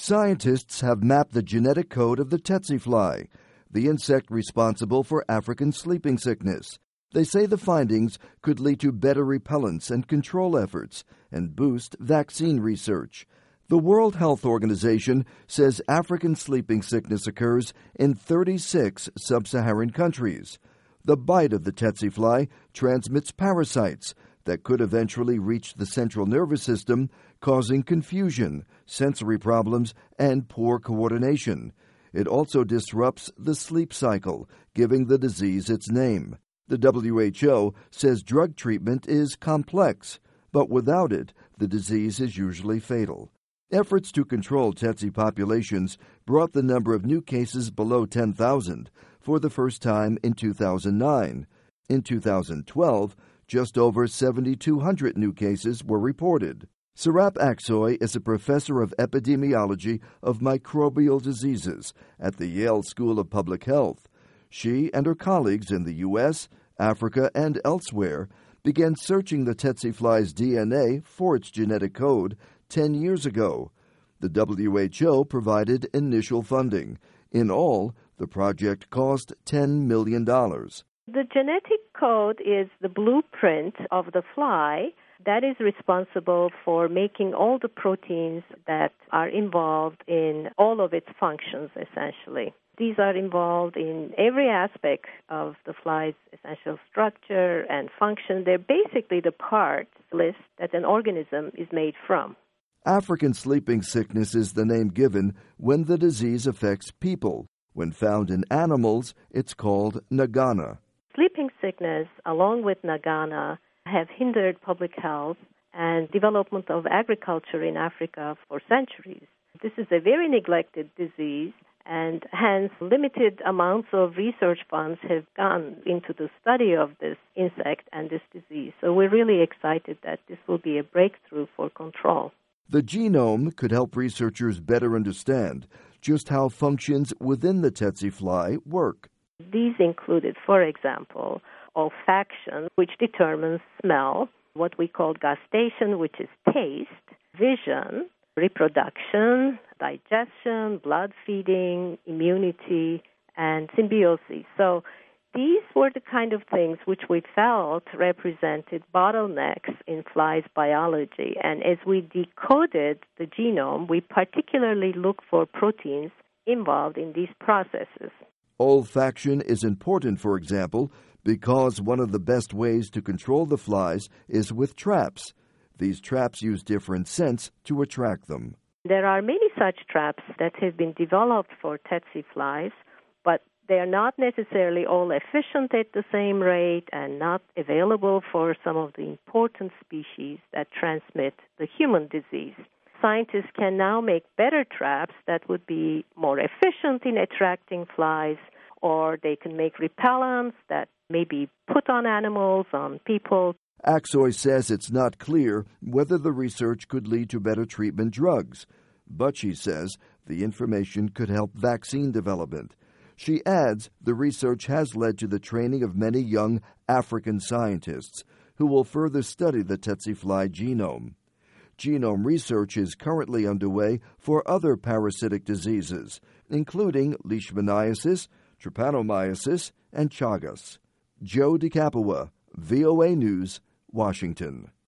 Scientists have mapped the genetic code of the tsetse fly, the insect responsible for African sleeping sickness. They say the findings could lead to better repellents and control efforts and boost vaccine research. The World Health Organization says African sleeping sickness occurs in 36 sub-Saharan countries. The bite of the tsetse fly transmits parasites that could eventually reach the central nervous system, causing confusion, sensory problems, and poor coordination. It also disrupts the sleep cycle, giving the disease its name. The WHO says drug treatment is complex, but without it, the disease is usually fatal. Efforts to control tsetse populations brought the number of new cases below 10,000 for the first time in 2009. In 2012, just over 7,200 new cases were reported. Serap Aksoy is a professor of epidemiology of microbial diseases at the Yale School of Public Health. She and her colleagues in the U.S., Africa, and elsewhere began searching the tsetse fly's DNA for its genetic code 10 years ago. The WHO provided initial funding. In all, the project cost $10 million. The genetic code is the blueprint of the fly that is responsible for making all the proteins that are involved in all of its functions, essentially. These are involved in every aspect of the fly's essential structure and function. They're basically the parts list that an organism is made from. African sleeping sickness is the name given when the disease affects people. When found in animals, it's called Nagana. Sleeping sickness, along with Nagana, have hindered public health and development of agriculture in Africa for centuries. This is a very neglected disease, and hence limited amounts of research funds have gone into the study of this insect and this disease. So we're really excited that this will be a breakthrough for control. The genome could help researchers better understand just how functions within the tsetse fly work. These included, for example, olfaction, which determines smell, what we call gustation, which is taste, vision, reproduction, digestion, blood feeding, immunity, and symbiosis. So these were the kind of things which we felt represented bottlenecks in flies' biology. And as we decoded the genome, we particularly looked for proteins involved in these processes. Olfaction is important, for example, because one of the best ways to control the flies is with traps. These traps use different scents to attract them. There are many such traps that have been developed for tsetse flies, but they are not necessarily all efficient at the same rate and not available for some of the important species that transmit the human disease. Scientists can now make better traps that would be more efficient in attracting flies, or they can make repellents that may be put on animals, on people. Aksoy says it's not clear whether the research could lead to better treatment drugs, but she says the information could help vaccine development. She adds the research has led to the training of many young African scientists who will further study the tsetse fly genome. Genome research is currently underway for other parasitic diseases, including leishmaniasis, trypanomyosis, and Chagas. Joe DeCapua, VOA News, Washington.